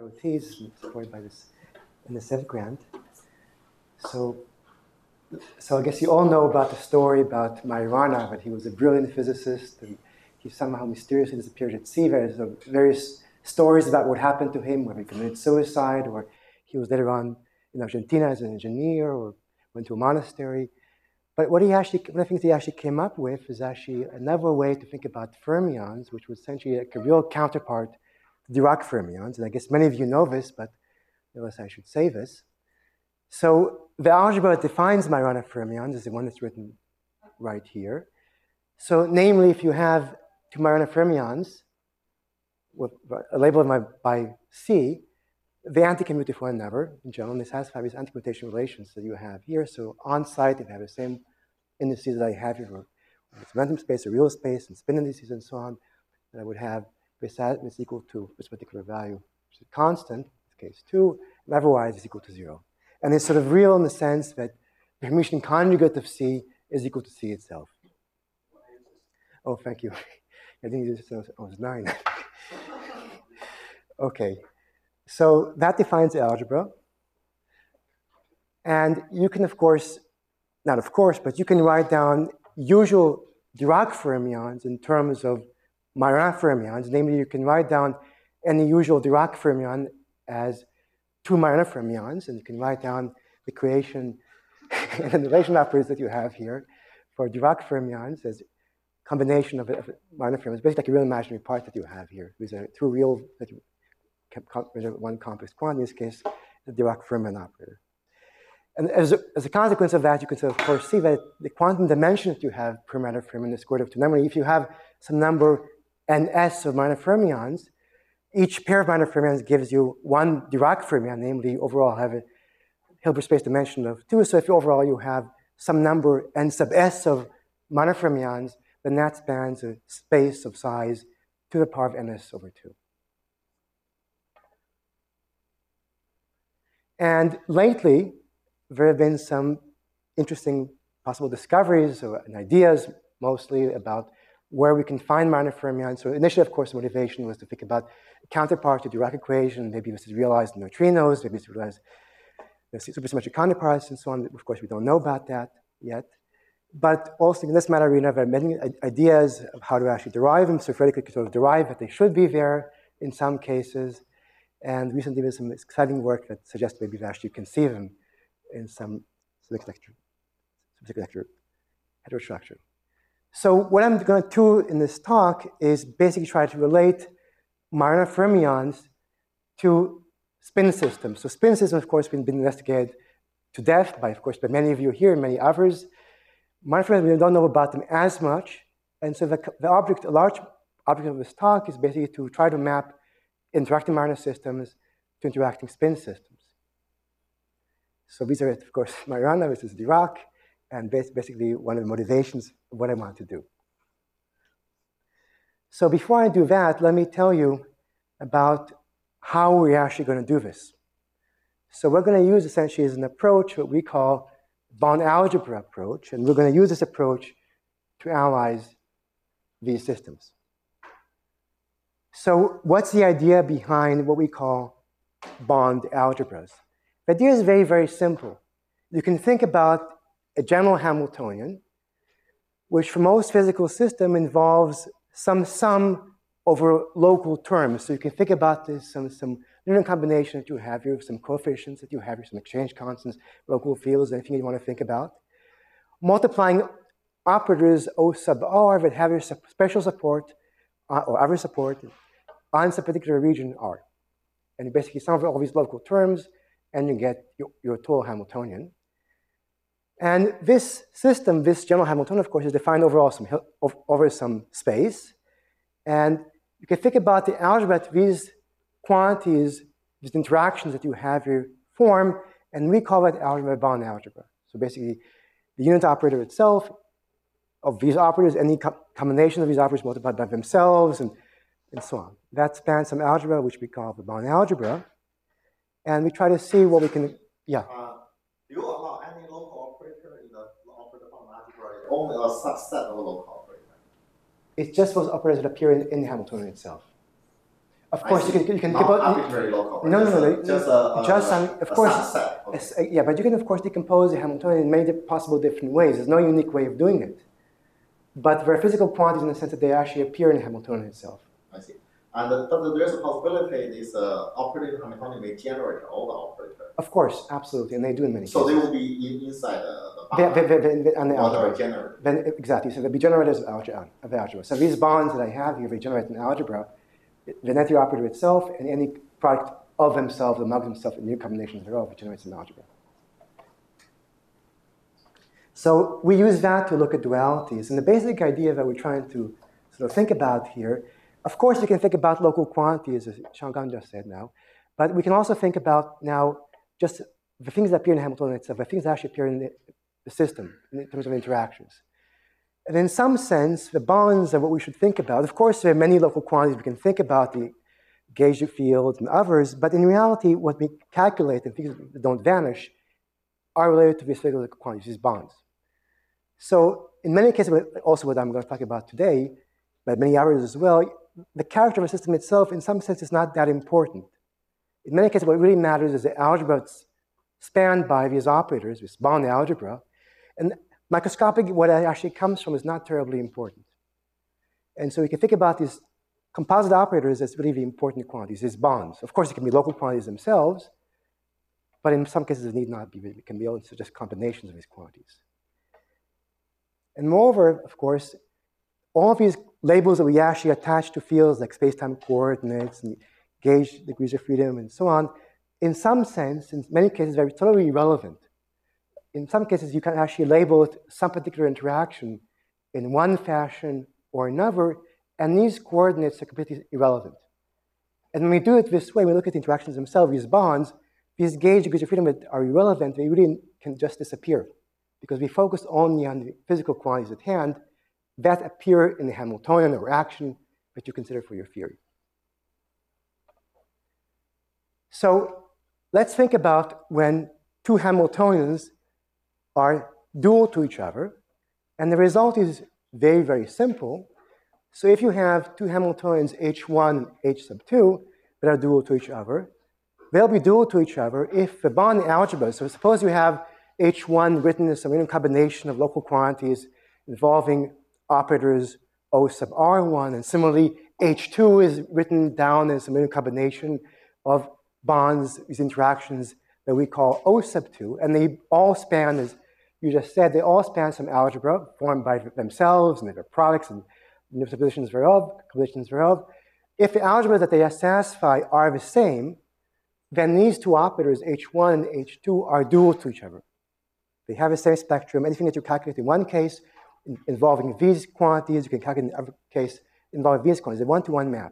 devotees, supported by this NSF grant. So I guess you all know about the story about Majorana, but he was a brilliant physicist, and he somehow mysteriously disappeared at sea. There's various stories about what happened to him, whether he committed suicide, or he was later on in Argentina as an engineer, or went to a monastery. But one of the things he actually came up with is actually another way to think about fermions, which was essentially like a real counterpart to Dirac fermions. And I guess many of you know this, but nevertheless I should say this. So the algebra that defines Majorana fermions is the one that's written right here. So namely, if you have two Majorana fermions with a label by C, they anti-commute with one another in general, and this has these anti-commutation relations that you have here. So on site, if you have the same indices that I have here, it's momentum space or real space and spin indices and so on, that I would have this is equal to this particular value, which is constant, in this case 2, and otherwise is equal to 0. And it's sort of real in the sense that the Hermitian conjugate of C is equal to C itself. Oh, thank you. I think it was 9. Okay. So that defines the algebra. And you can, of course, not of course, but you can write down usual Dirac fermions in terms of Majorana fermions. Namely, you can write down any usual Dirac fermion as two Majorana fermions, and you can write down the creation and the relation operators that you have here for Dirac fermions as combination of Majorana fermions, basically like a real imaginary part that you have here. These are two real that you measure one complex quantity, in this case, the Dirac fermion operator. And as a consequence of that, you can, of course, see that the quantum dimension that you have per Majorana fermion is square root of 2. Namely, if you have some number ns of Majorana fermions, each pair of Majorana fermions gives you one Dirac fermion, namely, overall have a Hilbert space dimension of 2. So if overall you have some number n sub s of Majorana fermions, then that spans a space of size to the power of ns over 2. And lately, there have been some interesting possible discoveries and ideas, mostly about where we can find Majorana fermions. So initially, of course, the motivation was to think about a counterpart to the Dirac equation. Maybe this is realized in neutrinos. Maybe it's realized in supersymmetric counterparts and so on. Of course, we don't know about that yet. But also in this matter, we have many ideas of how to actually derive them. So theoretically, we could sort of derive that they should be there in some cases. And recently, there's some exciting work that suggests maybe we actually can see them in some subject lecture heterostructure. So what I'm going to do in this talk is basically try to relate Majorana fermions to spin systems. So spin systems, of course, have been investigated to death by, of course, by many of you here and many others. Majorana fermions, we don't know about them as much. And so a large object of this talk is basically to try to map interacting Majorana systems to interacting spin systems. So these are, of course, Majorana, this is Dirac, and basically one of the motivations of what I want to do. So before I do that, let me tell you about how we're actually going to do this. So we're going to use essentially as an approach what we call Bond algebra approach, and we're going to use this approach to analyze these systems. So what's the idea behind what we call Bond algebras? The idea is very, very simple. You can think about a general Hamiltonian, which for most physical systems involves some sum over local terms. So you can think about this, some linear combination that you have here, some coefficients that you have here, some exchange constants, local fields, anything you want to think about. Multiplying operators O sub R that have your special support or average support on some particular region R. And you basically sum over all these local terms, and you get your total Hamiltonian. And this system, this general Hamiltonian, of course, is defined over some space. And you can think about the algebra that these quantities, these interactions that you have here form, and we call that algebra Bond algebra. So basically, the unit operator itself of these operators, any combination of these operators multiplied by themselves, and so on. That spans some algebra, which we call the Bond algebra. And we try to see what we can, yeah. Do you allow any local operator in the operator Bond algebra? Only a subset of a local operator? It's just those operators that appear in the Hamiltonian itself. Of course, you can not arbitrary local operator. Of course, subset. yeah, but you can of course decompose the Hamiltonian in many possible different ways. There's no unique way of doing it. But they're physical quantities in the sense that they actually appear in the Hamiltonian itself. I see. And there's a possibility this operator Hamiltonian may generate all the operators. Of course, absolutely, and they do in many cases. So they will be inside the bond. On the algebra. Exactly, so they'll be generators of algebra. So these bonds that I have here, they generate in algebra, the net operator itself, and any product of themselves, among themselves, and new combinations thereof, it generates in algebra. So we use that to look at dualities. And the basic idea that we're trying to sort of think about here, of course, you can think about local quantities, as Changgang just said now, but we can also think about now just the things that appear in Hamiltonian itself, the things that actually appear in the system in terms of interactions. And in some sense, the bonds are what we should think about. Of course, there are many local quantities we can think about, the gauge fields and others, but in reality, what we calculate and things that don't vanish are related to these physical quantities, these bonds. So in many cases, also what I'm going to talk about today, but many others as well, the character of a system itself, in some sense, is not that important. In many cases, what really matters is the algebra that's spanned by these operators, this bond algebra, and microscopic, what it actually comes from is not terribly important. And so we can think about these composite operators as really the important quantities, these bonds. Of course, it can be local quantities themselves, but in some cases, it need not be. It can be also just combinations of these quantities. And moreover, of course, all of these labels that we actually attach to fields like space-time coordinates and gauge degrees of freedom and so on, in some sense, in many cases, they're totally irrelevant. In some cases, you can actually label it some particular interaction in one fashion or another, and these coordinates are completely irrelevant. And when we do it this way, we look at the interactions themselves, these bonds, these gauge degrees of freedom that are irrelevant, they really can just disappear because we focus only on the physical quantities at hand that appear in the Hamiltonian or action that you consider for your theory. So let's think about when two Hamiltonians are dual to each other, and the result is very, very simple. So if you have two Hamiltonians, H1 and H sub 2, that are dual to each other, they'll be dual to each other if the bond algebra, so suppose you have H1 written as some random combination of local quantities involving operators O sub R1, and similarly, H2 is written down as some random combination of bonds, these interactions that we call O sub 2, and they all span, as you just said, they all span some algebra formed by themselves and their products and superpositions thereof, combinations thereof. If the algebra that they satisfy are the same, then these two operators, H1 and H2, are dual to each other. They have the same spectrum. Anything that you calculate in one case involving these quantities, you can calculate in the other case involving these quantities, a one-to-one map.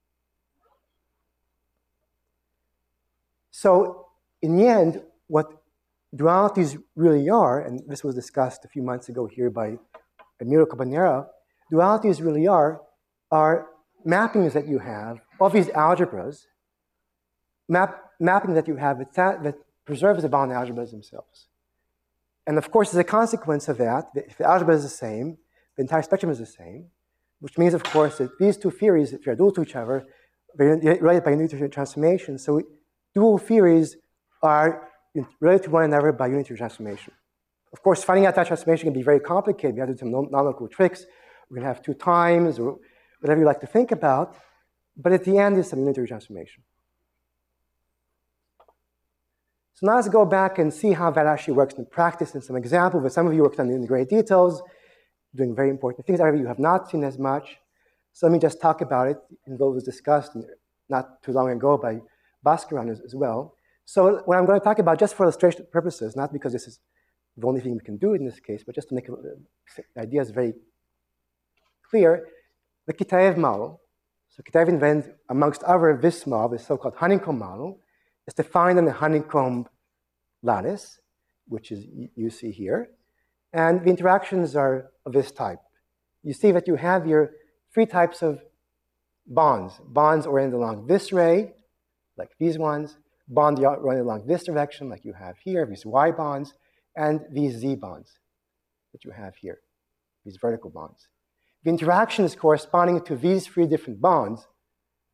So in the end, what dualities really are, and this was discussed a few months ago here by Emilio Cabanera, dualities really are mappings that you have of these algebras, mapping that you have that preserves the bond algebras themselves. And of course, as a consequence of that, if the algebra is the same, the entire spectrum is the same, which means, of course, that these two theories, if they're dual to each other, they're related by unitary transformation. So dual theories are related to one another by unitary transformation. Of course, finding out that transformation can be very complicated. We have to do some non-local tricks. We're going to have two times, or whatever you like to think about. But at the end, it's some unitary transformation. So now let's go back and see how that actually works in practice in some examples that some of you worked on in great details, doing very important things. Others of you have not seen as much. So let me just talk about it, and what was discussed not too long ago by Bhaskaran as well. So what I'm going to talk about, just for illustration purposes, not because this is the only thing we can do in this case, but just to make the ideas very clear, the Kitaev model. So Kitaev invented, amongst other, this model, the so-called honeycomb model, is defined on the honeycomb lattice, which is you see here. And the interactions are of this type. You see that you have your three types of bonds. Bonds oriented along this ray, like these ones. Bond oriented along this direction, like you have here, these Y bonds, and these Z bonds that you have here, these vertical bonds. The interactions corresponding to these three different bonds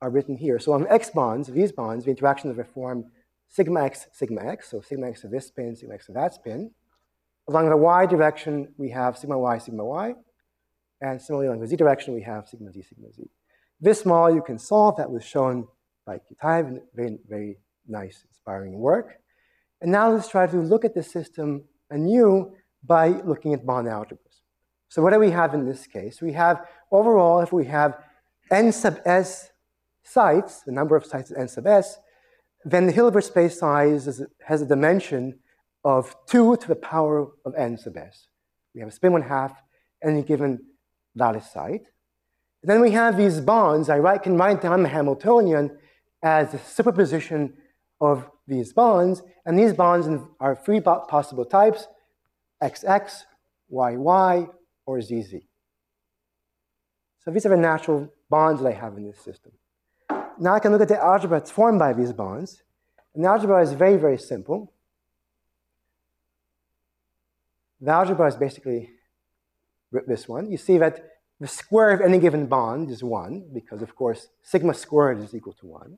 are written here. So on x bonds, these bonds, the interactions are formed sigma x, so sigma x of this spin, sigma x of that spin. Along the y direction, we have sigma y, and similarly along the z direction, we have sigma z. This model you can solve. That was shown by Kitaev, very, very nice, inspiring work. And now let's try to look at the system anew by looking at bond algebras. So what do we have in this case? We have, overall, if we have n sub s sites, the number of sites is n sub s, then the Hilbert space size has a dimension of 2 to the power of n sub s. We have a spin 1/2 any given lattice site. And then we have these bonds. I can write down the Hamiltonian as a superposition of these bonds, and these bonds are three possible types: XX, YY, or ZZ. So these are the natural bonds that I have in this system. Now I can look at the algebra that's formed by these bonds. And the algebra is very, very simple. The algebra is basically this one. You see that the square of any given bond is 1, because, of course, sigma squared is equal to 1.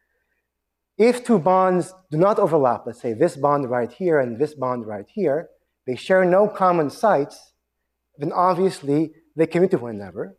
If two bonds do not overlap, let's say this bond right here and this bond right here, they share no common sites, then obviously they commute to one another.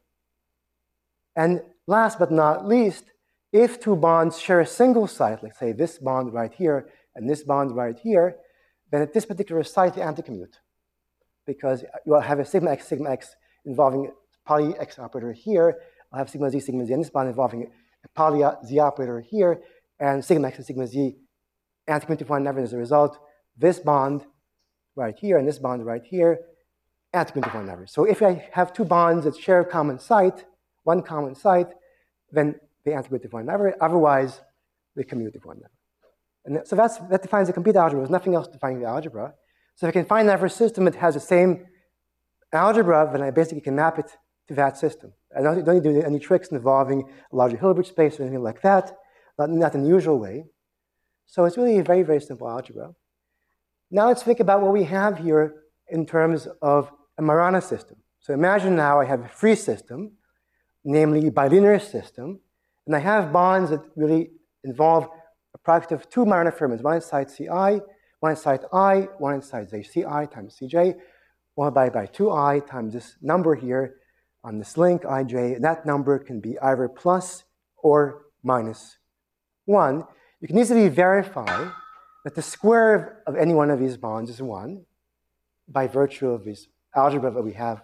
And last but not least, if two bonds share a single site, like say this bond right here and this bond right here, then at this particular site they anticommute, because you'll have a sigma x involving a poly x operator here. I'll have sigma z, and this bond involving a poly z operator here, and sigma x and sigma z anticommute to one another. As a result, this bond right here and this bond right here anticommute to one another. So if I have two bonds that share a common site, one common site, then they anticommute to one another. Otherwise, they commute to one another. And so that defines the complete algebra. There's nothing else defining the algebra. So if I can find that for a system that has the same algebra, then I basically can map it to that system. I don't need to do any tricks involving a larger Hilbert space or anything like that, not in the usual way. So it's really a very, very simple algebra. Now let's think about what we have here in terms of a Majorana system. So imagine now I have a free system, namely a bilinear system, and I have bonds that really involve a product of two Majorana fermions, one inside Ci, one inside I, one inside Ci times Cj, multiplied by 2I times this number here on this link, Ij, and that number can be either plus or minus 1. You can easily verify that the square of any one of these bonds is 1 by virtue of this algebra that we have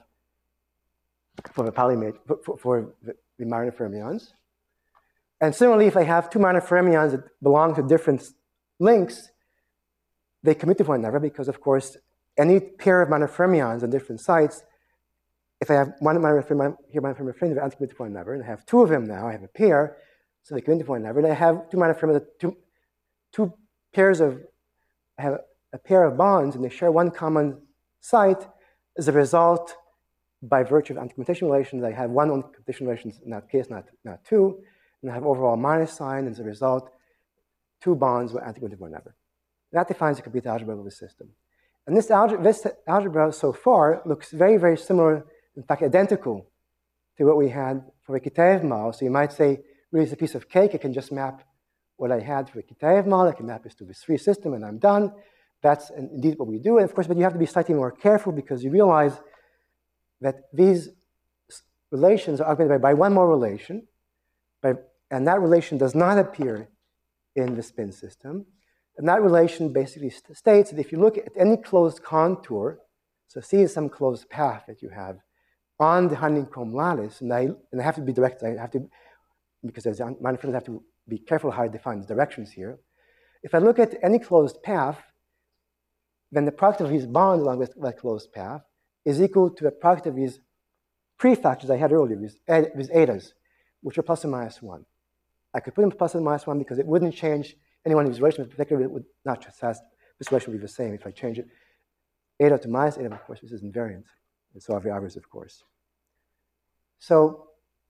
for the for the Majorana fermions. And similarly, if I have two Majorana fermions that belong to different links, they commute to one another because, of course, any pair of Majorana fermions on different sites, if I have one Majorana fermion here, Majorana fermion here, they anticommute to one another, and I have two of them now. I have a pair, so they commute to one another. And I have two Majorana fermions, two pairs of, I have a pair of bonds, and they share one common site. As a result, by virtue of anticommutation relations, I have one commutation relations in that case, not two, and I have overall minus sign, and as a result, two bonds will anticommute to one another. That defines the complete algebra of the system. And this algebra so far looks very, very similar, in fact, identical to what we had for the Kitaev model. So you might say, really, it's a piece of cake. I can just map what I had for the Kitaev model. I can map this to this free system, and I'm done. That's indeed what we do. And of course, but you have to be slightly more careful because you realize that these relations are augmented by one more relation, and that relation does not appear in the spin system. And that relation basically states that if you look at any closed contour, so C is some closed path that you have on the honeycomb lattice, and I have to be direct, I have to, because as manifolds, I have to be careful how I define the directions here. If I look at any closed path, then the product of these bonds along with that closed path is equal to the product of these prefactors I had earlier, these etas, which are plus or minus 1. I could put them plus or minus 1 because it wouldn't change any one of these relations, particularly it would not just have, this relation would be the same if I change it. Eta to minus eta, of course, this is invariant. And so are the others, of course. So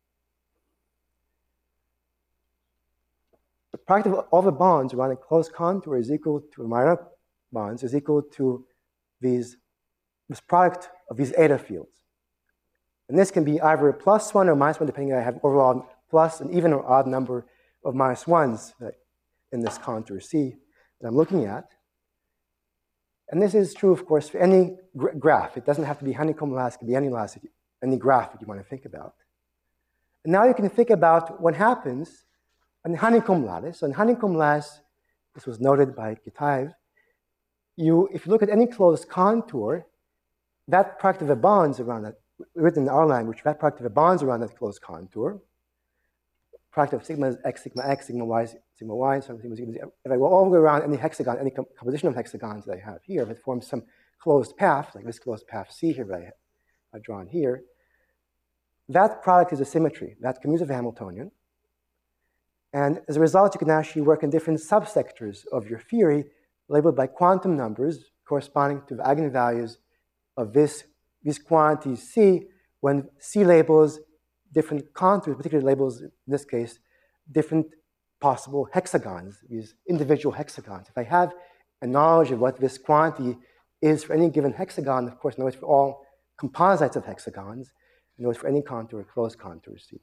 the product of all the bonds around a closed contour is equal to Majorana bonds, is equal to this product of these eta fields. And this can be either plus 1 or minus 1, depending on I have overall plus an even or odd number of minus ones in this contour C that I'm looking at. And this is true, of course, for any graph. It doesn't have to be honeycomb lattice, it can be any graph that you want to think about. And now you can think about what happens on honeycomb lattice. So in honeycomb lattice, this was noted by Kitaev, if you look at any closed contour, that product of the bonds around that, written in our language, that product of the bonds around that closed contour, product of sigma x, sigma y, so sigma z. If I go all the way around any hexagon, any composition of hexagons that I have here, if it forms some closed path, like this closed path C here that I've drawn here, that product is a symmetry. That commutes of Hamiltonian. And as a result, you can actually work in different subsectors of your theory labeled by quantum numbers corresponding to the eigenvalues of these quantities C when C labels different contours, particularly labels, in this case, different possible hexagons, these individual hexagons. If I have a knowledge of what this quantity is for any given hexagon, of course, I know it's for all composites of hexagons, I know it's for any contour, closed contour C.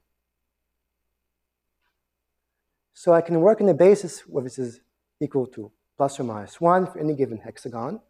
So I can work on the basis where this is equal to plus or minus 1 for any given hexagon.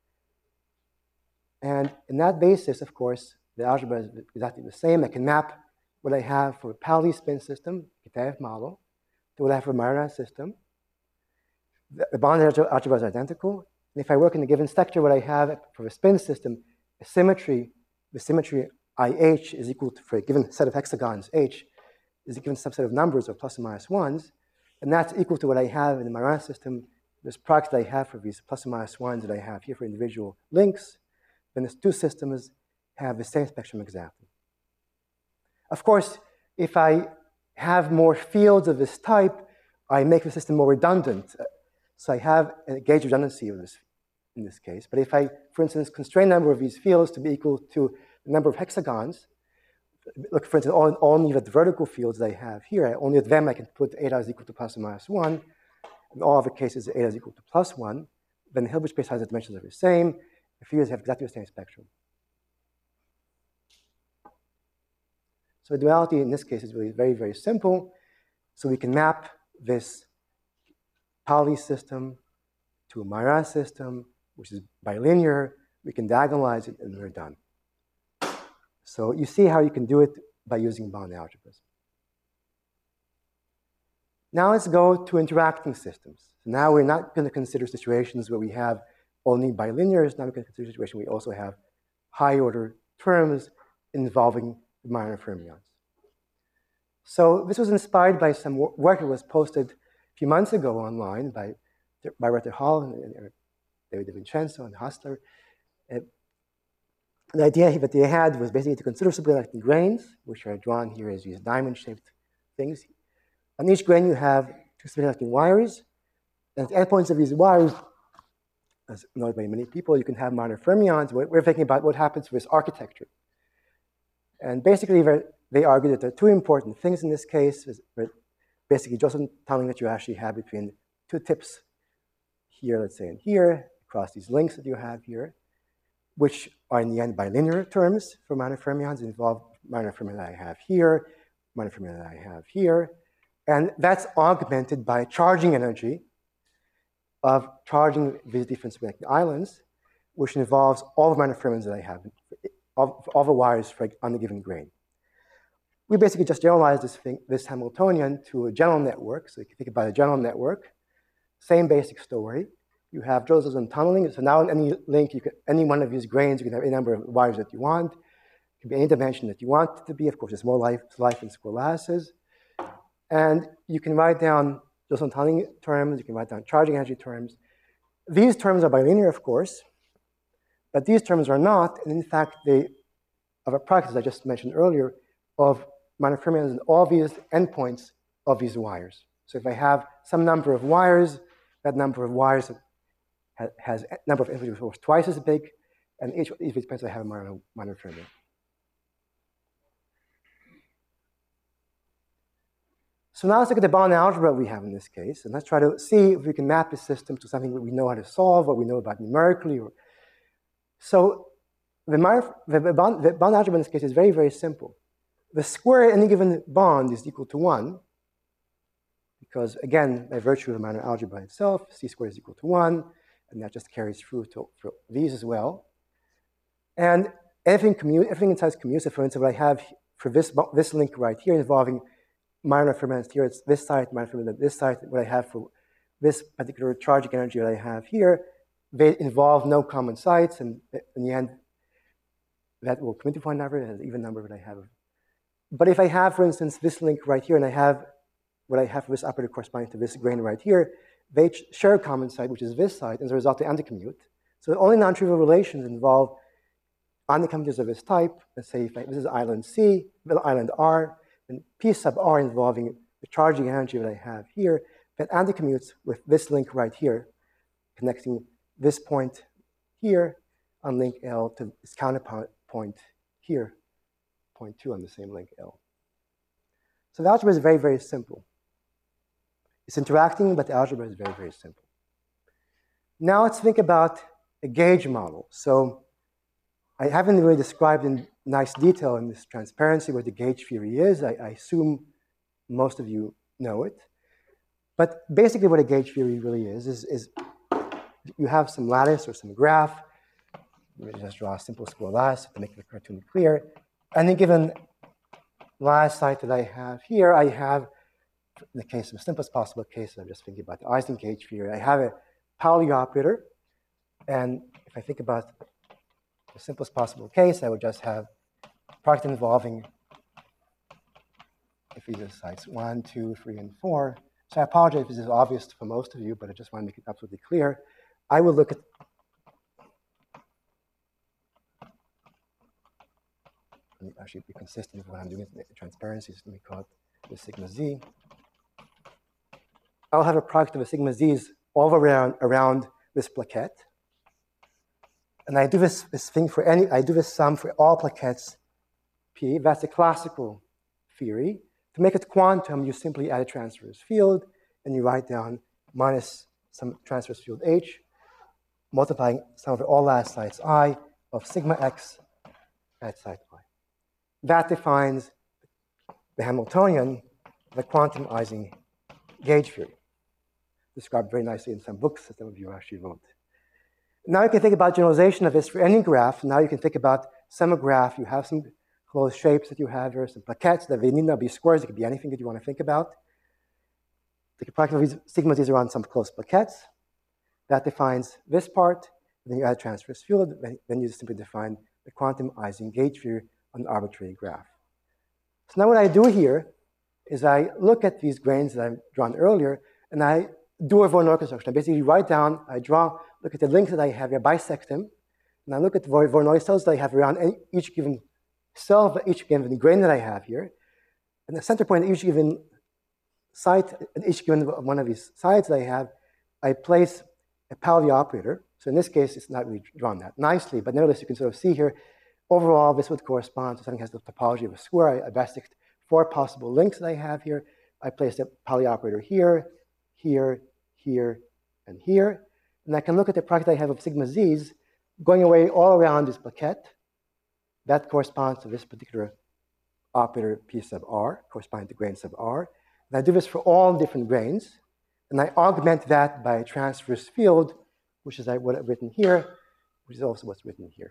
And in that basis, of course, the algebra is exactly the same. I can map what I have for a Pauli spin system, Kitaev model, to what I have for a Majorana system. The bond algebra is identical. And if I work in a given sector, what I have for a spin system, the symmetry IH is equal to, for a given set of hexagons, H, is a given subset of numbers of plus and minus 1s. And that's equal to what I have in the Majorana system, this product that I have for these plus and minus 1s that I have here for individual links. Then these two systems have the same spectrum exactly. Of course, if I have more fields of this type, I make the system more redundant. So I have a gauge redundancy of this in this case. But if I, for instance, constrain the number of these fields to be equal to the number of hexagons, look, for instance, only the vertical fields I have here, only at them I can put eta is equal to plus or minus 1. In all other cases, eta is equal to plus 1. Then the Hilbert space has the dimensions are the same. The fields have exactly the same spectrum. So the duality in this case is really very, very simple. So we can map this Pauli system to a Majorana system, which is bilinear. We can diagonalize it, and we're done. So you see how you can do it by using bond algebras. Now let's go to interacting systems. So now we're not going to consider situations where we have only bilinears. Now we're going to consider situations where we also have high-order terms involving the minor fermions. So this was inspired by some work that was posted a few months ago online by Rutger Hall and David DiVincenzo and Hassler. The idea that they had was basically to consider superconducting grains, which are drawn here as these diamond-shaped things. On each grain, you have two superconducting wires. And at the endpoints of these wires, as noted by many people, you can have minor fermions. We're thinking about what happens to this architecture. And basically, they argue that there are two important things in this case. Basically, Josephson tunneling that you actually have between two tips here, let's say, and here, across these links that you have here, which are in the end bilinear terms for minor fermions, involve minor fermion that I have here, minor fermion that I have here. And that's augmented by charging energy of charging these different superconducting islands, which involves all the minor fermions that I have, all the wires on a given grain. We basically just generalize this Hamiltonian to a general network. So you can think about a general network, same basic story. You have Josephson tunneling. So now in any link, any one of these grains, you can have any number of wires that you want. It can be any dimension that you want it to be. Of course, there's more life in square lattices. And you can write down Josephson tunneling terms. You can write down charging energy terms. These terms are bilinear, of course. But these terms are not. And in fact, they have a product, as I just mentioned earlier, of minor fermions and all these endpoints of these wires. So if I have some number of wires, that number of wires has a number of individuals twice as big, and each of these depends on I have a minor fermion. So now let's look at the bond algebra we have in this case, and let's try to see if we can map the system to something that we know how to solve, what we know about numerically. So the bond algebra in this case is very, very simple. the square of any given bond is equal to 1, because, again, by virtue of the minor algebra itself, c squared is equal to 1, and that just carries through for these as well. And everything inside is commutative. For instance, what I have for this link right here involving minor fermions here, it's this side, minor fermions this side. What I have for this particular charging energy that I have here, they involve no common sites, and in the end, that will come into one number, and an even number that I have. But if I have, for instance, this link right here, and I have what I have for this operator corresponding to this grain right here, they share a common site, which is this side, and as a result, they anticommute. So the only non-trivial relations involve anticommuters of this type. Let's say this is island C, island R, and P sub R involving the charging energy that I have here, that anticommutes with this link right here, connecting this point here on link L to its counterpoint here, point 2 on the same link L. So the algebra is very, very simple. It's interacting, but the algebra is very, very simple. Now let's think about a gauge model. So I haven't really described in nice detail in this transparency what the gauge theory is. I assume most of you know it. But basically what a gauge theory really is you have some lattice or some graph. Let me just draw a simple square lattice to make the cartoon clear. Any given lattice site that I have here, I have, in the case of the simplest possible case, I'm just thinking about the Ising gauge theory, I have a Pauli operator. And if I think about the simplest possible case, I would just have product involving, if these are sites 1, 2, 3, and 4. So I apologize if this is obvious for most of you, but I just want to make it absolutely clear. I will look at actually be consistent with what I'm doing with the transparency. So let me call it the sigma z. I'll have a product of the sigma z's all around this plaquette. And I do this thing for I do this sum for all plaquettes P. That's a classical theory. To make it quantum, you simply add a transverse field, and you write down minus some transverse field H, multiplying sum of all last sites I of sigma x at site I. That defines the Hamiltonian, the quantum Ising gauge theory, described very nicely in some books that some of you actually wrote. Now you can think about generalization of this for any graph. Now you can think about some graph. You have some closed shapes that you have here, some plaquettes that they need not be squares. It could be anything that you want to think about. Take a product of these sigma z's around some closed plaquettes. That defines this part. Then you add a transverse field. Then you simply define the quantum Ising gauge theory on an arbitrary graph. So now what I do here is I look at these grains that I've drawn earlier, and I do a Voronoi construction. I basically write down, I draw, look at the links that I have here, bisect them, and I look at the Voronoi cells that I have around each given cell, each given grain that I have here. And the center point of each given site, at each given one of these sides that I have, I place a Pauli operator. So in this case, it's not really drawn that nicely, but nevertheless, you can sort of see here, overall, this would correspond to something that has the topology of a square. I bisect 4 possible links that I have here. I place the Pauli operator here, here, here, and here. And I can look at the product I have of sigma z's going away all around this plaquette. That corresponds to this particular operator P sub r, corresponding to grain sub r. And I do this for all different grains. And I augment that by a transverse field, which is what I've written here, which is also what's written here.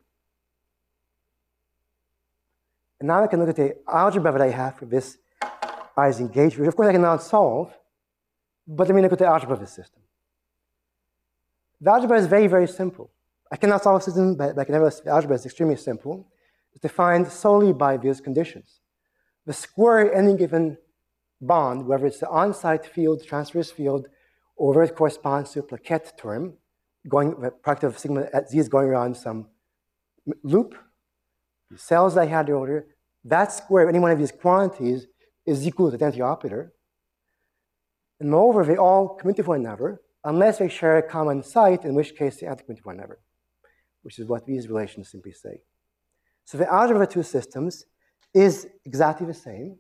And now I can look at the algebra that I have for this Ising gauge, which of course I can now solve. But let me look at the algebra of the system. The algebra is very, very simple. I cannot solve a system, but nevertheless, the algebra is extremely simple. It's defined solely by these conditions. The square of any given bond, whether it's the on-site field, transverse field, or whether it corresponds to a plaquette term, the product of sigma z is going around some loop, the cells I had earlier, that square of any one of these quantities is equal to the identity operator. And moreover, they all commute to one another, unless they share a common site, in which case they anticommute to one another, which is what these relations simply say. So the algebra of the two systems is exactly the same.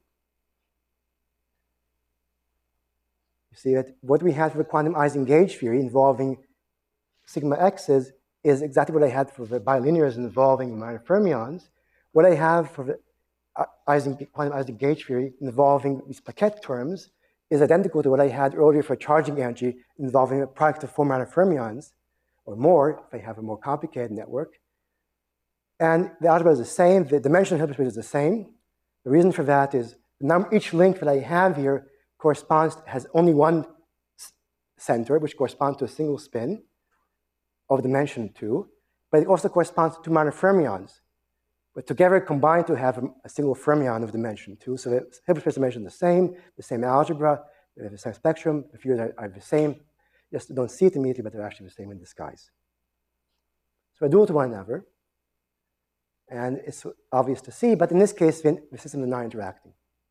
You see that what we had for the quantum Ising gauge theory involving sigma x's is exactly what I had for the bilinears involving minor fermions. What I have for the quantum Ising gauge theory involving these paquette terms is identical to what I had earlier for charging energy involving a product of 4 minor fermions, or more, if I have a more complicated network. And the algebra is the same, the dimension of Hilbert space is the same. The reason for that is each link that I have here has only one center, which corresponds to a single spin of dimension 2, but it also corresponds to 2 minor fermions, but together combined to have a single fermion of dimension 2. So the Hilbert space dimension is the same algebra, they have the same spectrum, the fields are the same. Just don't see it immediately, but they're actually the same in disguise. So I dual to one another, and it's obvious to see, but in this case, the systems are not interacting.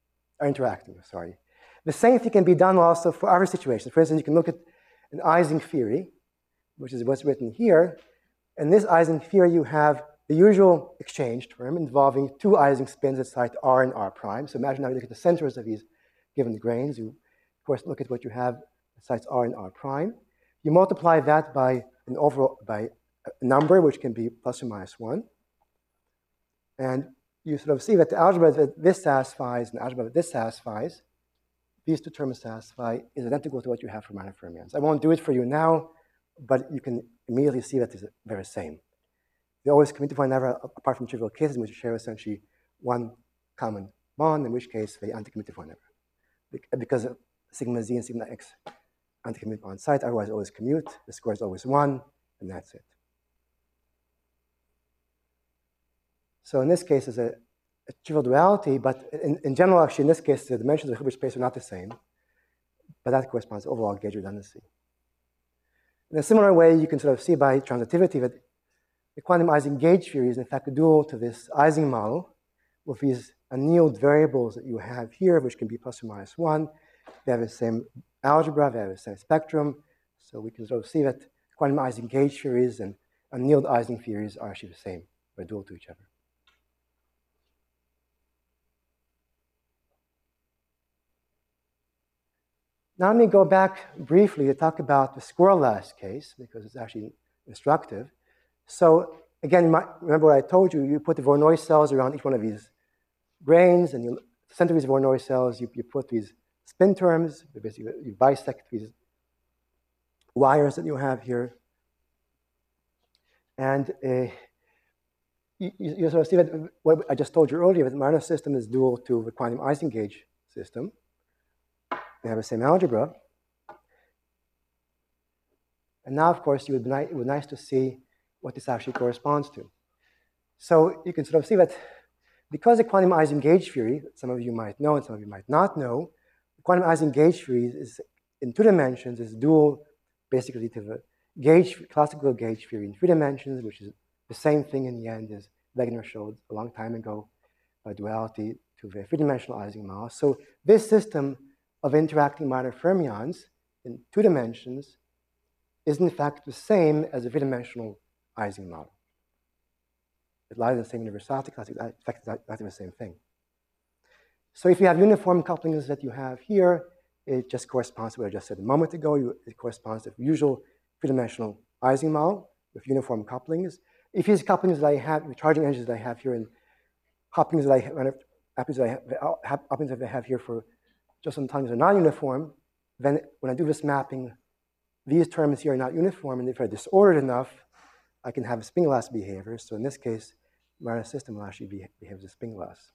The same thing can be done also for other situations. For instance, you can look at an Ising theory, which is what's written here. In this Ising theory, you have the usual exchange term involving 2 Ising spins at site R and R prime. So imagine now you look at the centers of these given grains. You, of course, look at what you have at sites R and R prime. You multiply that by a number, which can be plus or minus 1. And you sort of see that the algebra that this satisfies and the algebra that this satisfies, these 2 terms satisfy, is identical to what you have for minor fermions. I won't do it for you now, but you can immediately see that they're very same. They always commute to one another, apart from trivial cases in which you share essentially one common bond, in which case they anticommute to one another. Because of sigma z and sigma x anticommute on site, otherwise always commute, the score is always 1, and that's it. So in this case, it's a trivial duality, but in general, actually, in this case, the dimensions of the Hilbert space are not the same, but that corresponds to overall gauge redundancy. In a similar way, you can sort of see by transitivity that the quantum Ising gauge theory is in fact dual to this Ising model with these annealed variables that you have here, which can be plus or minus 1. They have the same algebra, they have the same spectrum, so we can sort of see that quantum Ising gauge theories and annealed Ising theories are actually the same, they're dual to each other. Now let me go back briefly to talk about the squirrel lattice case, because it's actually instructive. So again, you might remember what I told you. You put the Voronoi cells around each one of these grains, and you center these Voronoi cells, you put these spin terms, basically you bisect these wires that you have here. And you sort of see that what I just told you earlier, that the minor system is dual to the quantum Ising gauge system. They have the same algebra. And now, of course, it would be nice to see what this actually corresponds to. So you can sort of see that because the quantum Ising gauge theory, some of you might know and some of you might not know, the quantum Ising gauge theory is in 2 dimensions, is dual basically to the classical gauge theory in 3 dimensions, which is the same thing in the end as Wegener showed a long time ago by duality to the 3-dimensional Ising model. So this system of interacting minor fermions in 2 dimensions is in fact the same as a 3-dimensional Ising model. It lies in the same universality class, in fact, it's exactly the same thing. So if you have uniform couplings that you have here, it just corresponds to what I just said a moment ago. It corresponds to the usual 3-dimensional Ising model with uniform couplings. If these couplings that I have, the charging energies that I have here, and couplings that I have here for just sometimes are not uniform, then when I do this mapping, these terms here are not uniform, and if they're disordered enough, I can have a spin glass behavior. So in this case, the minor system will actually behave as a spin glass.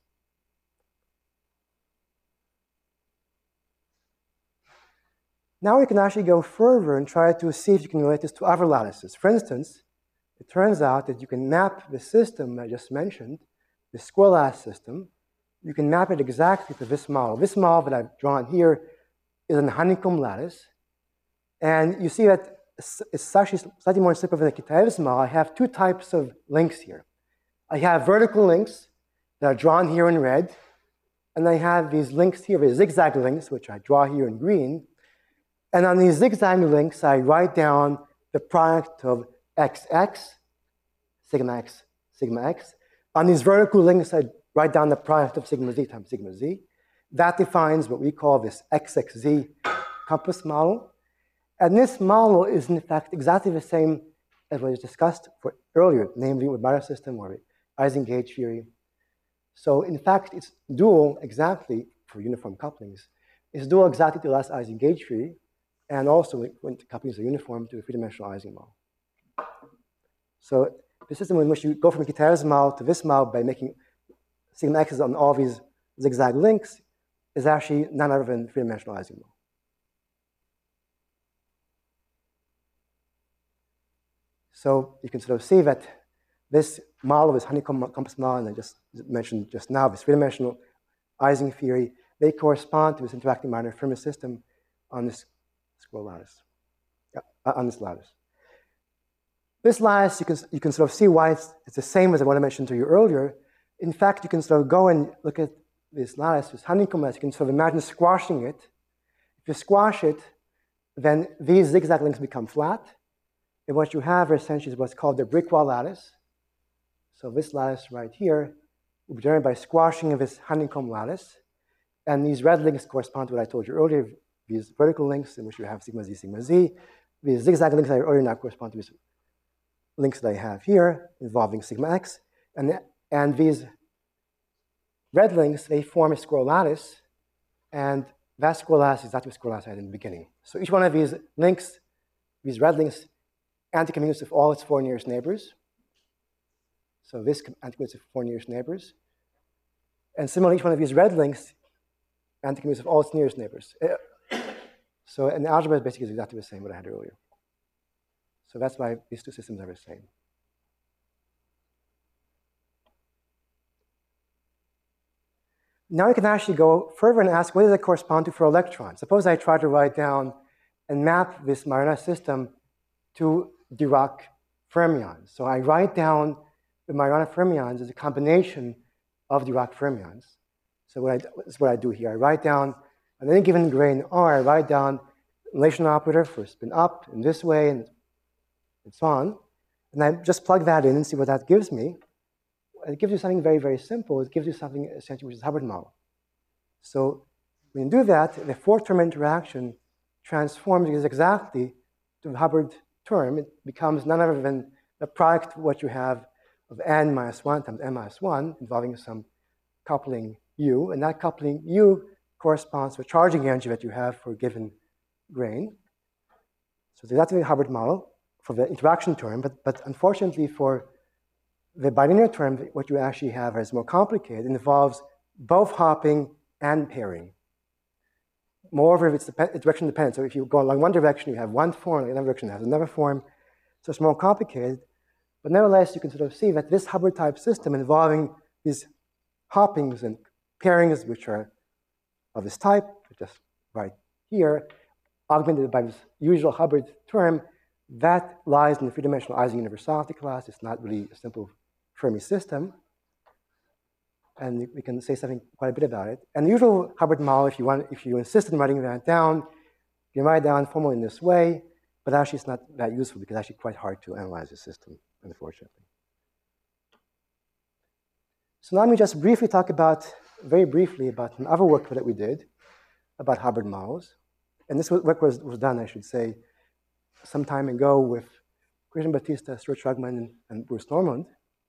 Now we can actually go further and try to see if you can relate this to other lattices. For instance, it turns out that you can map the system I just mentioned, the squirrel lattice system, you can map it exactly to this model. This model that I've drawn here is a honeycomb lattice. And you see that it's actually slightly more simple than the Kitaev's model. I have 2 types of links here. I have vertical links that are drawn here in red. And I have these links here, the zigzag links, which I draw here in green. And on these zigzag links, I write down the product of xx, sigma x, sigma x. On these vertical links, I write down the product of sigma z times sigma z. That defines what we call this xxz compass model. And this model is, in fact, exactly the same as what was discussed earlier, namely with minor system or Ising gauge theory. So in fact, it's dual exactly for uniform couplings. It's dual exactly to the last Ising gauge tree, and also when the couplings are uniform to a three-dimensional Ising model. So the system in which you go from Kitares to this model by making sigma x's on all these zigzag links is actually none other than three-dimensional Ising model. So you can sort of see that this model, this honeycomb compass model, and I just mentioned just now, this three-dimensional Ising theory, they correspond to this interacting minor Fermi system on this scroll lattice, on this lattice. This lattice, you can sort of see why it's the same as the one I mentioned to you earlier. In fact, you can sort of go and look at this lattice, this honeycomb lattice. You can sort of imagine squashing it. If you squash it, then these zigzag links become flat. And what you have essentially is what's called the brick wall lattice. So this lattice right here will be generated by squashing of this honeycomb lattice. And these red links correspond to what I told you earlier, these vertical links in which you have sigma z, sigma z. These zigzag links that I earlier now correspond to these links that I have here involving sigma x. And these red links, they form a square lattice. And that square lattice is exactly the square lattice I had in the beginning. So each one of these links, these red links, anticommutes with all its four nearest neighbors. So this anticommutes with four nearest neighbors. And similarly, each one of these red links anticommutes with all its nearest neighbors. So an algebra is basically exactly the same what I had earlier. So that's why these two systems are the same. Now we can actually go further and ask, what does it correspond to for electrons? Suppose I try to write down and map this Majorana system to Dirac fermions. So I write down the Majorana fermions as a combination of Dirac fermions. So this is what I do here. I write down, on any given grain R, I write down relation operator for spin up in this way and so on. And I just plug that in and see what that gives me. It gives you something very, very simple. It gives you something essentially which is Hubbard model. So when you do that, the four-term interaction transforms exactly to the Hubbard term. It becomes none other than the product of what you have of n minus 1 times n minus 1 involving some coupling u. And that coupling u corresponds to a charging energy that you have for a given grain. So it's exactly the Hubbard model for the interaction term. But unfortunately for the bilinear term, what you actually have is more complicated. It involves both hopping and pairing. Moreover, it's direction dependent. So if you go along one direction, you have one form, another direction has another form. So it's more complicated. But nevertheless, you can sort of see that this Hubbard type system involving these hoppings and pairings, which are of this type, just right here, augmented by this usual Hubbard term, that lies in the three-dimensional Ising universality class. It's not really a simple Fermi system. And we can say something quite a bit about it. And the usual Hubbard model, if you insist on writing that down, you can write it down formally in this way, but actually it's not that useful because it's actually quite hard to analyze the system, unfortunately. So now let me just briefly talk about, very briefly, about some other work that we did about Hubbard models. And this work was done, I should say, some time ago with Christian Batista, Stuart Shrugman, and Bruce Normand.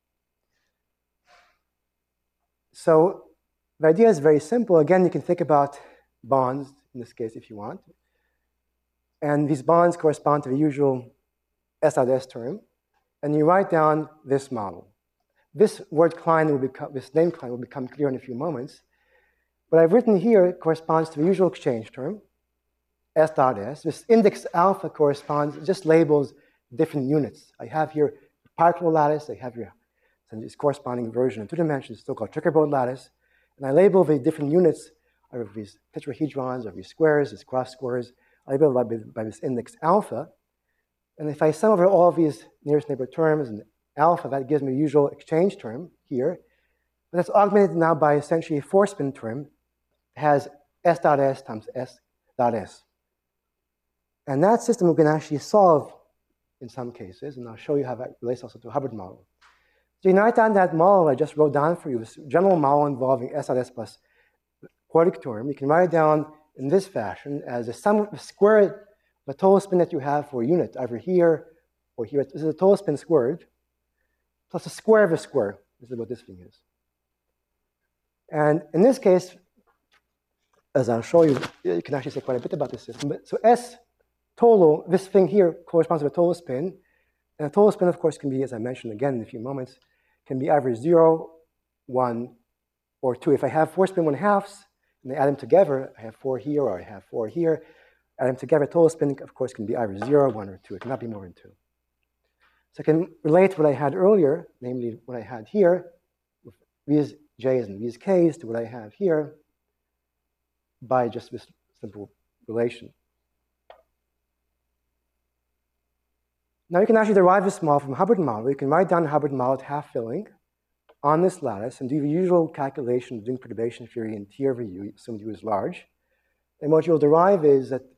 So the idea is very simple. Again, you can think about bonds, in this case, if you want. And these bonds correspond to the usual S.S term. And you write down this model. This word Klein will become, this name Klein will become clear in a few moments. What I've written here corresponds to the usual exchange term, S.S. This index alpha corresponds, it just labels different units. I have here the particle lattice, I have here its corresponding version in 2 dimensions, still called checkerboard lattice. And I label the different units of these tetrahedrons, of these squares, these cross squares. I label by this index alpha. And if I sum over all of these nearest neighbor terms and alpha, that gives me the usual exchange term here. But that's augmented now by essentially a four-spin term. It has S.S times S.S. And that system we can actually solve in some cases, and I'll show you how that relates also to a Hubbard model. So you write down that model I just wrote down for you, this general model involving S.S plus quartic term. You can write it down in this fashion as a sum of the square of the total spin that you have for a unit, either here or here. This is a total spin squared, plus the square of a square. This is what this thing is. And in this case, as I'll show you, you can actually say quite a bit about this system. So S total, this thing here corresponds to a total spin. And a total spin, of course, can be, as I mentioned again in a few moments, can be either 0, 1, or 2. If I have 4 spin 1/2s, and I add them together, I have 4 here, or I have 4 here. Add them together, total spin, of course, can be either 0, 1, or 2. It cannot be more than 2. So I can relate what I had earlier, namely what I had here, with these J's and these K's, to what I have here by just this simple relation. Now you can actually derive this model from a Hubbard model. You can write down a Hubbard model at half filling on this lattice and do the usual calculation of doing perturbation theory in T over U, assumed U is large. And what you'll derive is that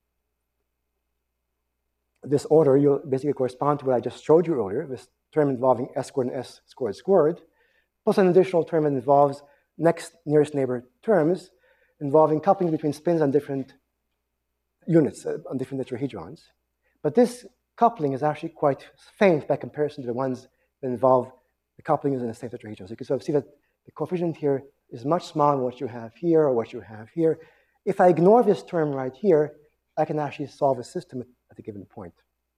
this order, you'll basically correspond to what I just showed you earlier, this term involving S squared and S squared squared, plus an additional term that involves next nearest neighbor terms involving coupling between spins on different units, on different tetrahedrons. But this coupling is actually quite faint by comparison to the ones that involve the coupling is in the same tetrahedron. So you can sort of see that the coefficient here is much smaller than what you have here or what you have here. If I ignore this term right here, I can actually solve a system at a given point.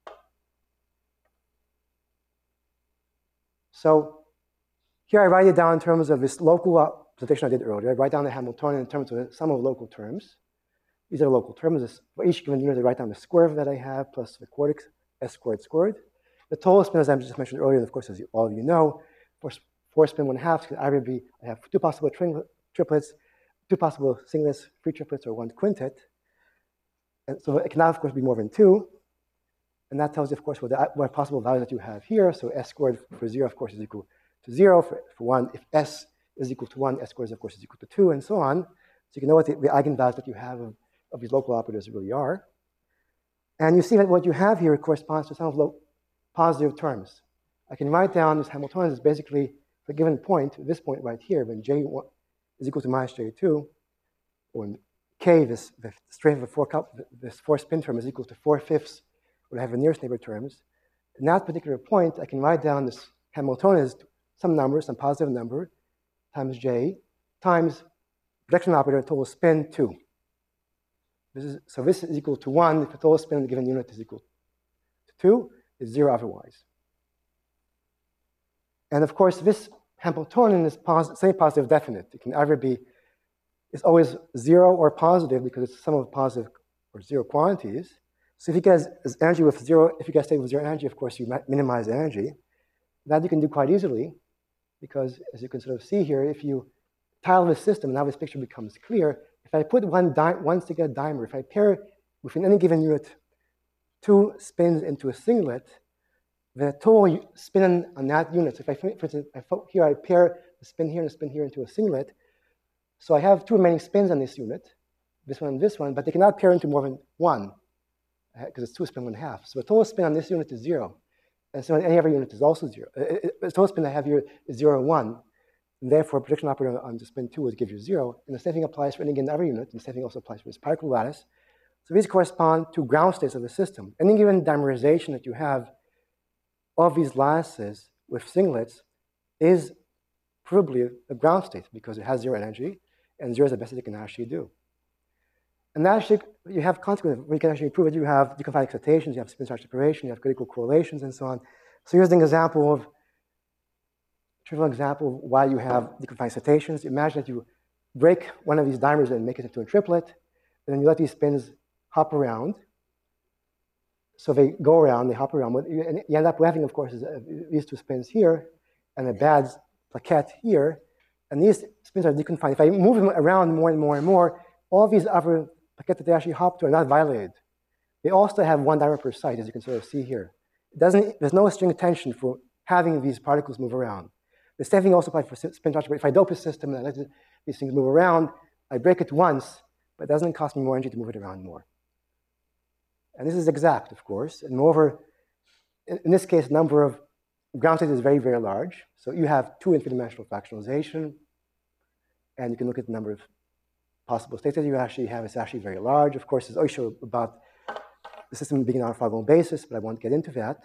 So here I write it down in terms of this local representation I did earlier. I write down the Hamiltonian in terms of the sum of local terms. These are local terms. For each given unit, I write down the square that I have plus the quartic S squared squared. The total spin, as I just mentioned earlier, and of course, as all of you know, for 4 spin 1/2 could either be, I have 2 possible triplets, 2 possible singlets, 3 triplets, or 1 quintet. And so it cannot, of course, be more than 2. And that tells you, of course, what possible values that you have here. So S squared for 0, of course, is equal to 0. For 1, if S is equal to 1, S squared, of course, is equal to 2, and so on. So you can know what the eigenvalues that you have of these local operators really are. And you see that what you have here corresponds to some of positive terms. I can write down this Hamiltonian as basically, for a given point, this point right here, when J is equal to minus J2, when K, the strength of this 4 spin term is equal to 4/5 when I have the nearest neighbor terms. In that particular point, I can write down this Hamiltonian as some number, some positive number, times J, times projection operator total spin 2. So this is equal to 1 if the total spin of the given unit is equal to 2. It's 0 otherwise. And of course, this Hamiltonian is semi-positive definite. It can either be, it's always 0 or positive because it's the sum of positive or 0 quantities. So if you get as energy with 0, if you get a state with 0 energy, of course, you minimize energy. That you can do quite easily because, as you can sort of see here, if you tile this system, now this picture becomes clear. If I put one stick-at dimer, if I pair within any given unit 2 spins into a singlet, the total spin on that unit, so if I, for instance, here I pair the spin here and the spin here into a singlet, so I have 2 remaining spins on this unit, this one and this one, but they cannot pair into more than 1 because it's 2 spin 1/2. So the total spin on this unit is 0. And so any other unit is also 0. The total spin I have here is 0 and 1. And therefore, projection operator on the spin 2 would give you 0. And the same thing applies for any given other unit. And the same thing also applies for this particle lattice. So these correspond to ground states of the system. Any given dimerization that you have of these lattices with singlets is probably a ground state because it has 0 energy. And 0 is the best that it can actually do. And that actually, you have consequences. We can actually prove that you have deconfined excitations, you have spin-charge separation, you have critical correlations, and so on. So here's an example of trivial example of why you have deconfined excitations. Imagine that you break one of these dimers and make it into a triplet, and then you let these spins hop around. So they go around, they hop around. And you end up having, of course, these 2 spins here and a bad plaquette here. And these spins are deconfined. If I move them around more and more and more, all these other plaquettes that they actually hop to are not violated. They all still have 1 dimer per site, as you can sort of see here. There's no string tension for having these particles move around. The same thing also applies for spin charge. If I dope a system and I let these things move around, I break it once, but it doesn't cost me more energy to move it around more. And this is exact, of course. And moreover, in this case, the number of ground states is very, very large. So you have 2 infinite-dimensional fractionalization, and you can look at the number of possible states that you actually have. It's actually very large. Of course, there's also about the system being on an orthogonal basis, but I won't get into that.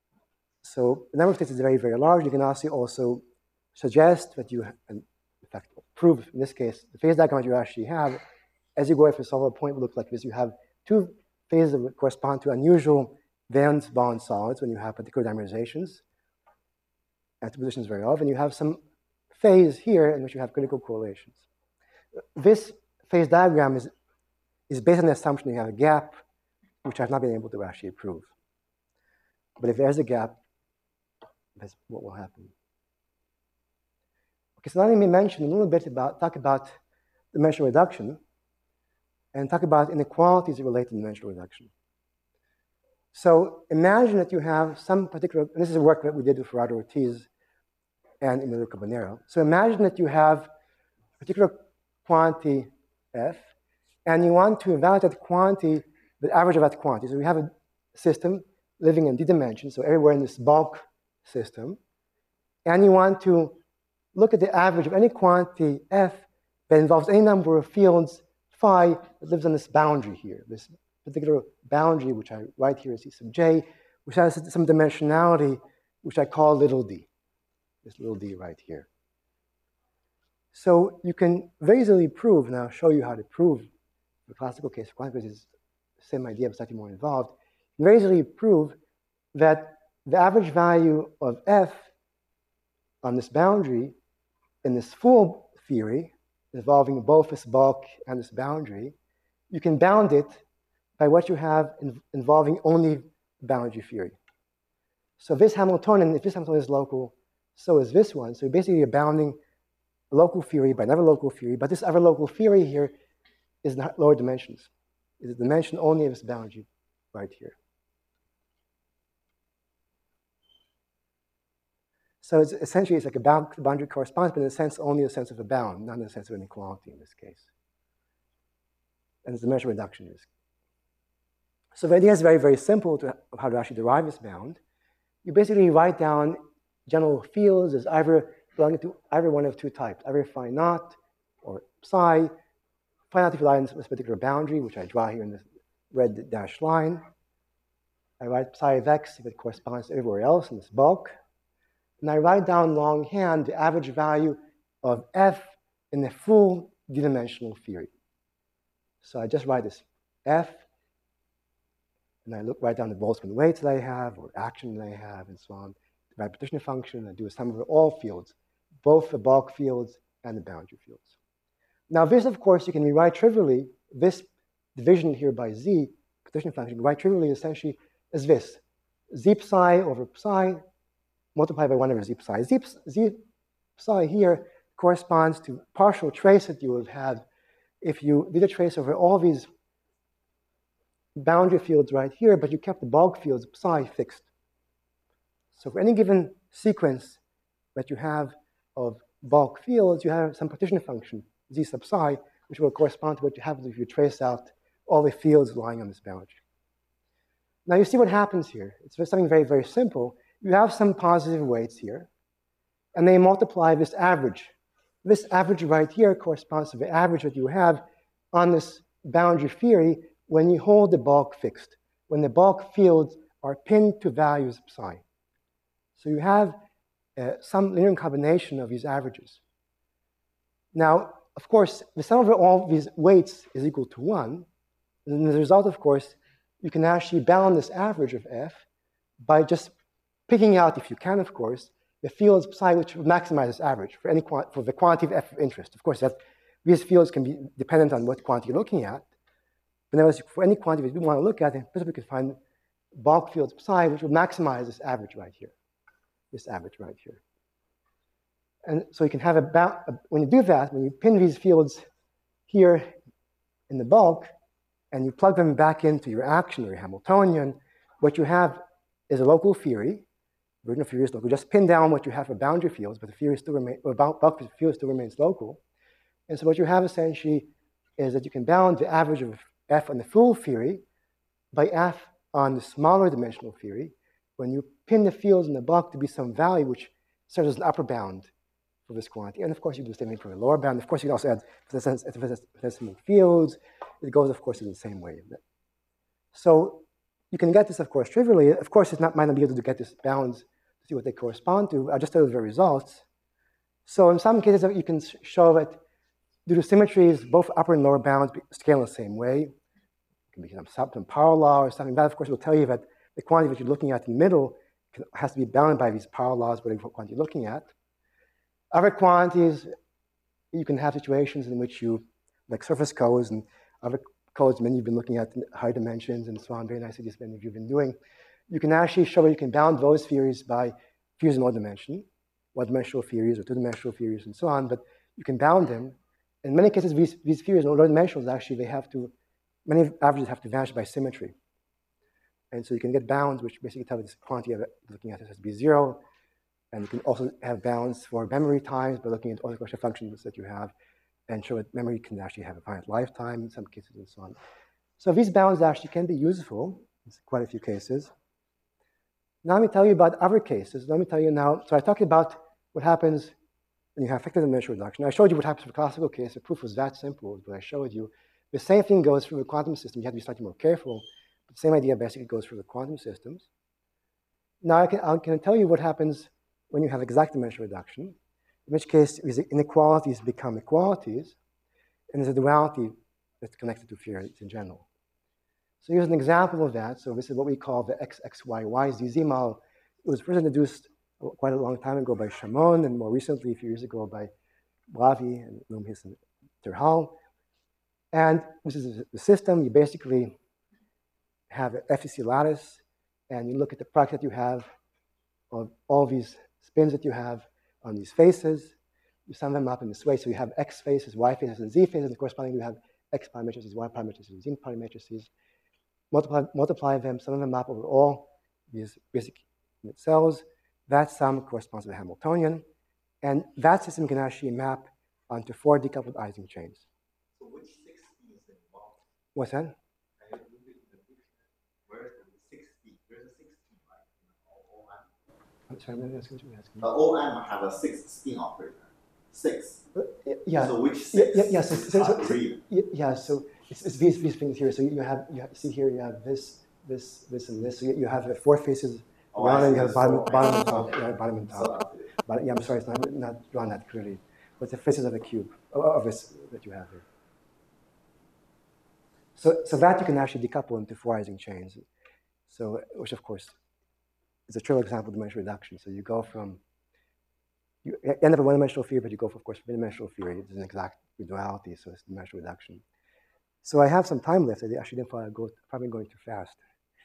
So the number of states is very, very large. You can also suggest that you, in fact, prove, in this case, the phase diagram that you actually have, as you go if you solve a point, will look like this. You have two phases that correspond to unusual valence bond solids when you have particular dimerizations at the positions very often. You have some phase here in which you have critical correlations. This phase diagram is based on the assumption that you have a gap, which I've not been able to actually prove. But if there's a gap, that's what will happen. Okay, so let me mention a little bit talk about dimensional reduction and talk about inequalities that relate to dimensional reduction. So imagine that you have some particular, and this is work that we did with Gerardo Ortiz and Emilio Cabanero. So imagine that you have a particular quantity f, and you want to evaluate that quantity, the average of that quantity. So we have a system living in d dimensions, so everywhere in this bulk system, and you want to look at the average of any quantity f that involves any number of fields phi that lives on this boundary here, this particular boundary, which I write here as E sub j, which has some dimensionality, which I call little d, this little d right here. So you can very easily prove, and I'll show you how to prove the classical case of quantum physics is the same idea but slightly more involved. You can very easily prove that the average value of f on this boundary in this full theory, involving both this bulk and this boundary, you can bound it by what you have involving only boundary theory. So this Hamiltonian, if this Hamiltonian is local, so is this one. So basically you're bounding a local theory by another local theory, but this other local theory here is in lower dimensions. It's the dimension only of this boundary right here. So it's essentially, it's like a boundary corresponds, but in a sense, only a sense of a bound, not in the sense of inequality in this case. And it's the dimensional reduction is. So the idea is very, very simple to how to actually derive this bound. You basically write down general fields as either belonging to either one of two types, either phi naught or psi. Phi naught if you lie in this particular boundary, which I draw here in this red dashed line. I write psi of x if it corresponds to everywhere else in this bulk. And I write down longhand the average value of f in the full d-dimensional theory. So I just write this f, and I write down the Boltzmann weights that I have, or action that I have, and so on. My partition function, I do a sum over all fields, both the bulk fields and the boundary fields. Now this, of course, you can rewrite trivially, this division here by z, partition function, you can write trivially essentially as this, z psi over psi multiplied by 1 over z psi. Z psi here corresponds to partial trace that you would have had if you did a trace over all these boundary fields right here, but you kept the bulk fields psi fixed. So for any given sequence that you have of bulk fields, you have some partition function, z sub psi, which will correspond to what you have if you trace out all the fields lying on this boundary. Now you see what happens here. It's something very, very simple. You have some positive weights here, and they multiply this average. This average right here corresponds to the average that you have on this boundary theory when you hold the bulk fixed, when the bulk fields are pinned to values of psi. So you have some linear combination of these averages. Now, of course, the sum of all these weights is equal to 1. And as a result, of course, you can actually bound this average of f by just picking out, if you can, of course, the fields psi which maximize this average for the quantity of f of interest. Of course, these fields can be dependent on what quantity you're looking at. But nevertheless, for any quantity that you want to look at, in principle, we can find bulk fields psi which will maximize this average right here. This average right here. And so you can have when you do that, when you pin these fields here in the bulk, and you plug them back into your action or your Hamiltonian, what you have is a local theory. The original theory is local. Just pin down what you have for boundary fields, but the theory still remains, or bulk field still remains local. And so what you have essentially is that you can bound the average of f on the full theory by f on the smaller dimensional theory when you pin the fields in the bulk to be some value which serves as an upper bound for this quantity. And of course, you do the same thing for the lower bound. Of course, you can also add finitesimal fields. It goes, of course, in the same way. So you can get this, of course, trivially. Of course, might not be able to get these bounds to see what they correspond to. I'll just tell you the results. So in some cases, you can show that due to symmetries, both upper and lower bounds scale in the same way. It can be some power law or something. That, of course, will tell you that the quantity that you're looking at in the middle has to be bounded by these power laws, whatever quantity you're looking at. Other quantities, you can have situations in which you, like surface codes and other codes, many you've been looking at high dimensions and so on, very nice ideas many of you've been doing. You can actually show you can bound those theories by theories in one-dimensional theories or two-dimensional theories and so on, but you can bound them. In many cases, these theories in low dimensionals, actually, many averages have to vanish by symmetry. And so you can get bounds, which basically tell this quantity of looking at this has to be 0. And you can also have bounds for memory times by looking at all the Gaussian functions that you have and show that memory can actually have a finite lifetime in some cases and so on. So these bounds actually can be useful in quite a few cases. Now let me tell you about other cases. Let me tell you now, so I talked about what happens when you have effective dimensional reduction. I showed you what happens for the classical case. The proof was that simple, but I showed you. The same thing goes through the quantum system. You have to be slightly more careful. But the same idea basically goes through the quantum systems. Now I can tell you what happens when you have exact dimensional reduction, in which case these inequalities become equalities, and there's a duality that's connected to theories in general. So here's an example of that. So this is what we call the XXYY-ZZ model. It was first introduced quite a long time ago by Chamon, and more recently, a few years ago, by Boisvy and Lumhis and Terhal. And this is the system. You basically have an FCC lattice, and you look at the product that you have of all these spins that you have on these faces. You sum them up in this way. So you have X faces, Y faces, and Z faces, and correspondingly you have X prime matrices, Y prime matrices, Z prime matrices. Multiply them, sum them up over all these basic unit cells. That sum corresponds to the Hamiltonian. And that system can actually map onto 4 decoupled Ising chains. So which 6 is involved? What's that? Where's the 6B? There's a 6B, right? I'm sorry, I'm asking you. The OM have a 6 spin operator. 6. Yeah. So which 6? Yeah. So it's these things here. So you have see here you have this, and this. So you have the 4 faces. And you have bottom and top. Bottom and top. But yeah, I'm sorry, it's not drawn that clearly. But the faces of the cube of this that you have here. So that you can actually decouple into 4 Ising chains. So which of course is a trivial example of dimensional reduction. So you go from you end up in one-dimensional theory, but you go for, of course, three-dimensional theory. It's an exact duality, so it's dimensional reduction. So I have some time left. I actually didn't thought I'd probably going too fast.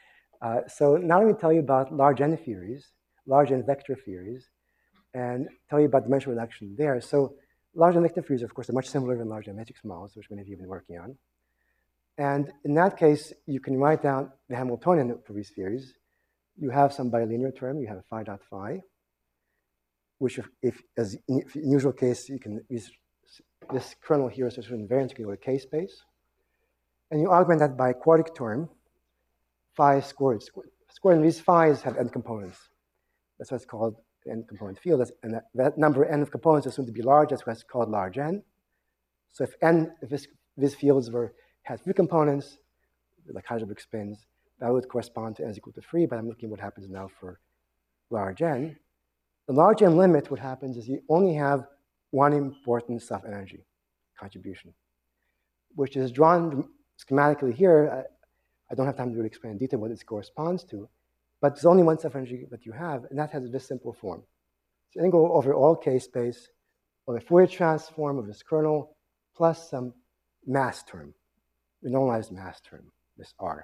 So now let me tell you about large N theories, large N vector theories, and tell you about dimensional reduction there. So large N vector theories, of course, are much simpler than large N matrix models, which many of you have been working on. And in that case, you can write down the Hamiltonian for these theories. You have some bilinear term. You have phi dot phi, which if as in usual case, you can this kernel here is such an invariant, you can go to K-space. And you augment that by a quartic term, phi squared. And these phis have n components. That's what's called the n component field. And that number n of components is assumed to be large. That's what's called large n. So if these fields had 3 components, like algebraic spins, that would correspond to n is equal to 3. But I'm looking at what happens now for large n. The large n limit, what happens is you only have one important self-energy contribution, which is drawn schematically here. I don't have time to really explain in detail what this corresponds to, but there's only one self-energy that you have, and that has this simple form. So then go over all K-space of a Fourier transform of this kernel plus some mass term, the normalized mass term, this R.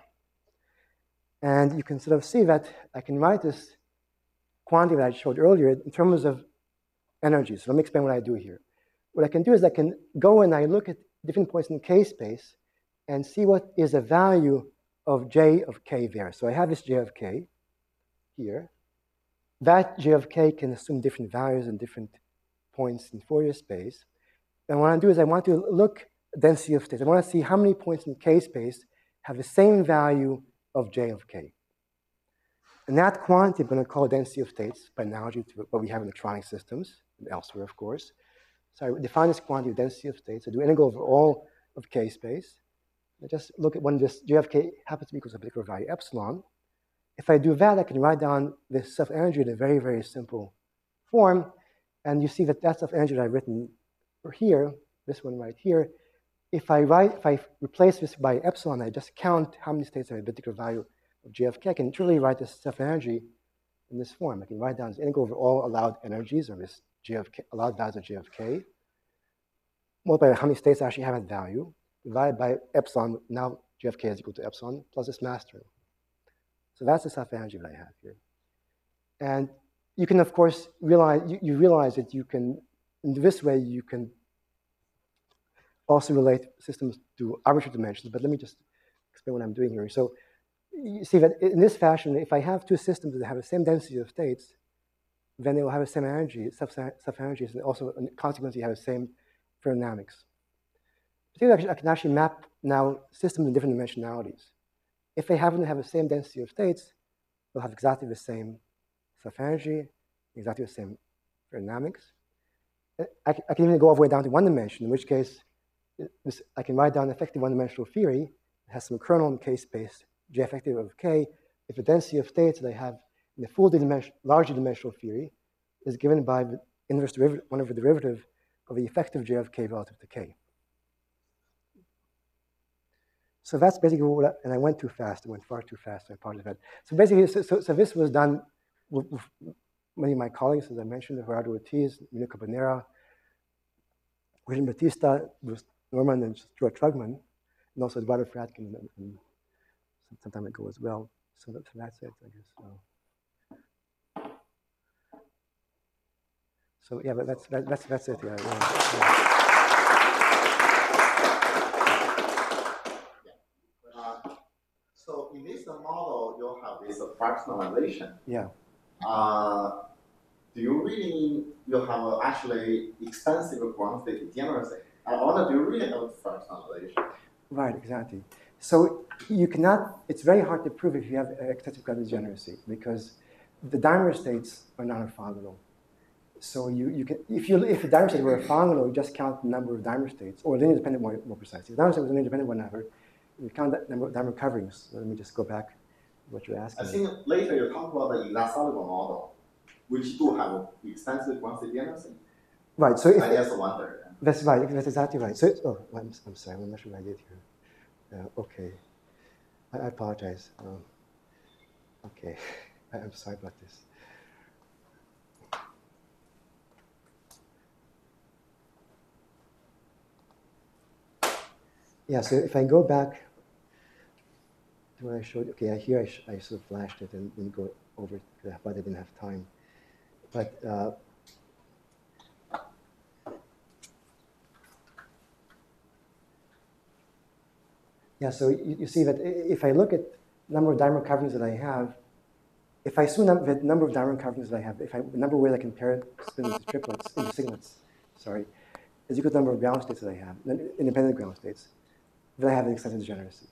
And you can sort of see that I can write this quantity that I showed earlier in terms of energy. So let me explain what I do here. What I can do is I can go and I look at different points in K-space and see what is the value of J of K there. So I have this J of K here. That J of K can assume different values in different points in Fourier space. And what I do is I want to look at density of states. I want to see how many points in K-space have the same value of J of K. And that quantity I'm going to call density of states by analogy to what we have in electronic systems and elsewhere, of course. So I define this quantity of density of states. I do integral over all of K-space. I just look at when this J of K happens to be equal to a particular value epsilon. If I do that, I can write down this self-energy in a very, very simple form. And you see that that self-energy that I've written here this one right here, if I replace this by epsilon, I just count how many states have a particular value of JFK, I can truly write this self-energy in this form. I can write down this integral over all allowed energies, or this JFK, allowed values of JFK, multiplied by how many states actually have that value, divided by epsilon. Now JFK is equal to epsilon plus this mass term. So that's the self-energy that I have here. And you can, of course, realize that you can, in this way, you can also relate systems to arbitrary dimensions. But let me just explain what I'm doing here. So you see that in this fashion, if I have two systems that have the same density of states, then they will have the same energy, self-energies, and also consequently have the same ferrodynamics. I can actually map now systems in different dimensionalities. If they happen to have the same density of states, they'll have exactly the same self-energy, exactly the same ferrodynamics. I can even go all the way down to one dimension, in which case I can write down effective one-dimensional theory. It has some kernel in k-space, J effective of k, if the density of states that I have in the full larger dimensional theory is given by the inverse derivative, one over derivative of the effective J of k relative to k. So that's basically what, and I went too fast. I went far too fast. I apologize for that. So basically, so this was done with many of my colleagues, as I mentioned, Gerardo Ortiz, Mino Cabanera, William Batista, Bruce Norman, and Stuart Trugman, and also Eduardo Fratkin some time ago as well. So that's it, I guess. So yeah, but that's it. Yeah. So in this model, you have this fractionalization. Yeah. Do you really, you have actually extensive quantity degeneracy? Or do you really have fractionalization? Right, exactly. So you cannot, it's very hard to prove if you have extensive quantity degeneracy because the dimer states are not orthogonal. So you can, if the dimer states were orthogonal, you just count the number of dimer states, or linear dependent more precisely. If the dimer state was linear dependent whatever, you count that number of dimer coverings. So let me just go back to what you're asking. I think later you talk about the exact soluble model, which do have extensive quantity degeneracy. Right, so if, I just wonder. That's right, that's exactly right. So, I'm sorry, I'm not sure what I did here. Okay, I apologize. Okay, I'm sorry about this. Yeah, so if I go back to what I showed, okay, here I sort of flashed it and didn't go over it, but I didn't have time. But yeah, so you see that if I look at the number of dimer coverings that I have, if I assume the number of dimer coverings that I have, the number of ways I can pair spin into triplets, into singlets, sorry, is equal to the number of ground states that I have, independent ground states, then I have an extensive degeneracy.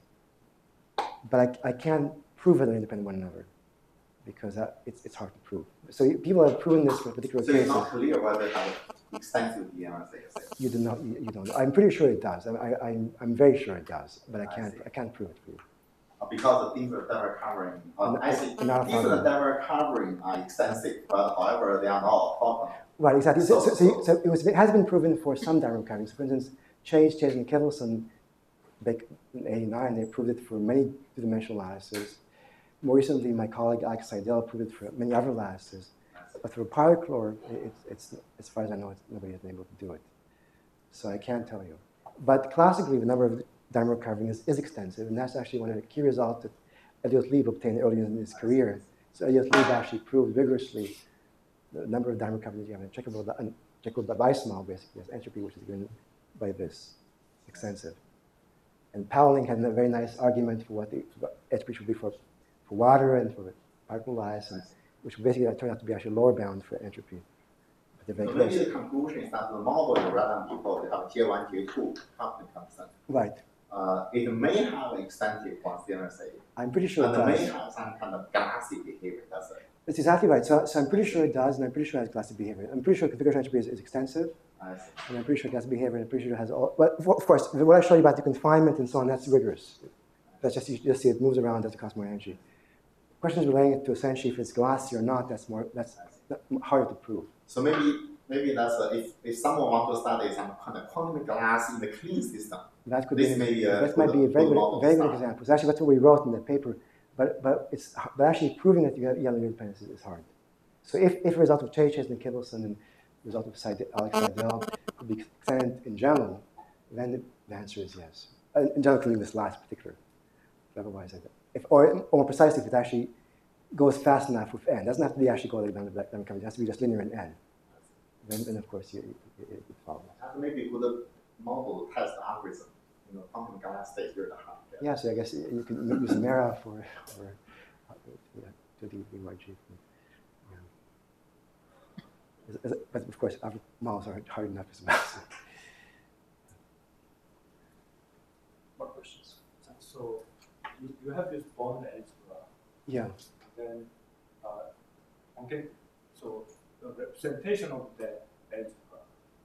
But I can't prove that they're independent of one another because it's hard to prove. So people have proven this for particular cases. So it's not clear whether they have extensive degeneracy. You don't know. I'm pretty sure it does. I'm very sure it does, but I can't prove it for you. Because the things that are covering, I see things that are covering are extensive, but however, they are not orthogonal. Right, exactly. So it has been proven for some dimer coverings. For instance, Chase and Kevelson, back in '89, they proved it for many two-dimensional lattices. More recently, my colleague Alex Seidel proved it for many other lattices. But for pyrochlore, it's as far as I know, nobody has been able to do it. So I can't tell you. But classically, the number of dimer coverings is extensive, and that's actually one of the key results that Elliott Lieb obtained early in his career. So Elliott Lieb actually proved vigorously the number of dimer coverings you have in checkable Weissmall, basically, as entropy, which is given by this, extensive. And Pauling had a very nice argument for what the entropy should be for water and for particle lattice, which basically turned out to be actually lower bound for entropy. So maybe the conclusion is that the model in random people, they have tier 1, tier 2 confidence constant. Right. It may have extensive quantity degeneracy. I'm pretty sure it does. And it may have some kind of glassy behavior, does it? That's exactly right. So I'm pretty sure it does, and I'm pretty sure it has glassy behavior. I'm pretty sure configuration entropy is extensive. I see. And I'm pretty sure it has behavior, and I'm pretty sure it has all. But of course, what I showed you about the confinement and so on, that's rigorous. That's just, you just see it moves around, doesn't cost more energy. Questions relating to essentially if it's glassy or not, that's harder to prove. So maybe maybe that's if someone wants to study some kind of quantum glass in the clean system. That could this be. May be that might be a very good example. So actually, that's what we wrote in the paper. But actually proving that you have yellow independence is hard. So if a result of Chase and Kibelson and the result of Alex Seidel could be extended in general, then the answer is yes. In general, including this last particular. But otherwise, or more precisely, if it actually goes fast enough with n. It doesn't have to be actually going down the black diamond cavity. It has to be just linear in n. Then of course, it follows. And maybe with a model test algorithm, quantum glass state here. Yeah, so I guess you can use Mera for to the BYG. Yeah. But of course, our models are hard enough as well. More questions? So you have this bond algebra. Yeah. Then so the representation of that algebra.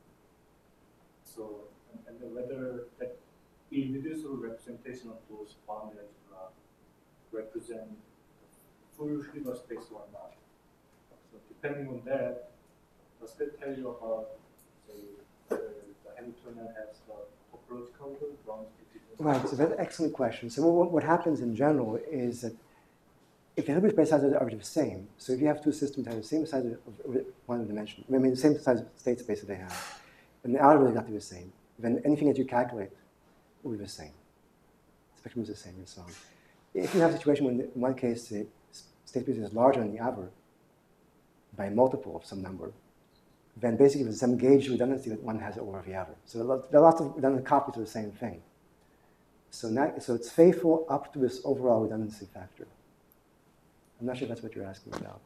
So and then whether that irreducible representation of those bond algebra represent full Hilbert space or not. So depending on that, does that tell you about, say, whether the Hamiltonian has the topological grounds? Right, so that's an excellent question. So what happens in general is that if the Hilbert space sizes are the same, so if you have two systems that have the same size of one dimension, I mean the same size of state space that they have, and the algorithm is got to be the same, then anything that you calculate will be the same. The spectrum is the same and so on. If you have a situation when in one case the state space is larger than the other by a multiple of some number, then basically there's some gauge redundancy that one has over the other. So there are lots of redundant copies of the same thing. So it's faithful up to this overall redundancy factor. I'm not sure that's what you're asking about.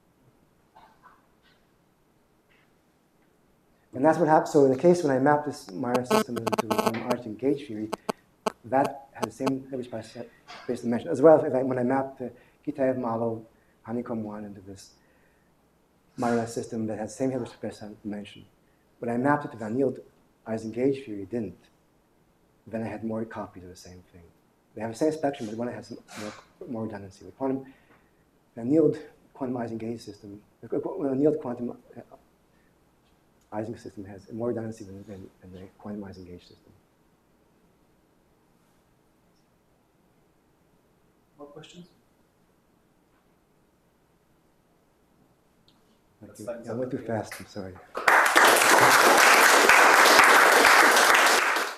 And that's what happened. So in the case when I mapped this Majorana system into an Argentine gauge theory, that had the same Hilbert space dimension, as well as when I mapped the Kitaev model honeycomb 1 into this Majorana system that had the same Hilbert space dimension. When I mapped it to Van Nield Ising-gauge theory, it didn't. Then I had more copies of the same thing. They have the same spectrum, but one has more redundancy. The quantum Van Nield quantum Ising-gauge system, the Van Nield quantum Ising system has more redundancy than the quantum Ising-gauge system. More questions? I went too fast, I'm sorry.